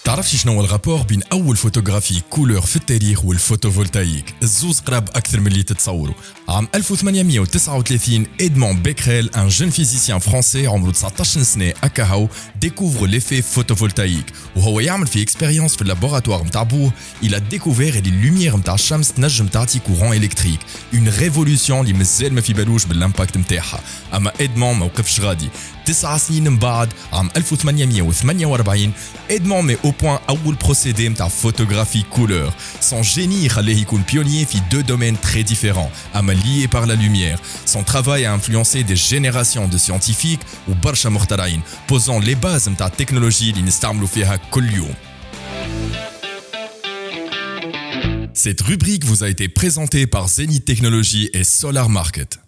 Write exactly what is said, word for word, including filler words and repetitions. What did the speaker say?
تعرفش شنو هو الرابور بين اول فوتوغرافي كولور في التاريخ والفوتوفولتايك؟ الزوز قراب اكثر من اللي تتصوروا. عام ألف وثمانمائة وتسعة وثلاثين ادمون بيكريل ان جون فيزيسيان فرنسي عمره تسعطاش سنه اكاهو ديكوفر ليفي فوتوفولتايك وهو يعمل في اكسبيريونس في اللابوراتوار نتاع بوه. الى ديكوفير اللي اللوميير نتاع الشمس تنجم تعطي كورون الكتريك، اون ريفولوسيون اللي مازال ما في بالوش بالامباكت نتاعها. اما ادمون ما وقفش غادي، تسع سنين من بعد عام ألف وثمانمائة وثمانية وأربعين ادمون مي او بوان اول بروسيدي نتاع فوتوغرافي كولور. سون جيني يخليه يكون بيونير في دو دومين تري ديفيرون اما liés par la lumière. Son travail a influencé des générations de scientifiques ou برشا مخترعين, posant les bases نتاع التكنولوجي اللي نستعملوا فيها كل يوم. Cette rubrique vous a été présentée par Zenith Technologies et Solar Market.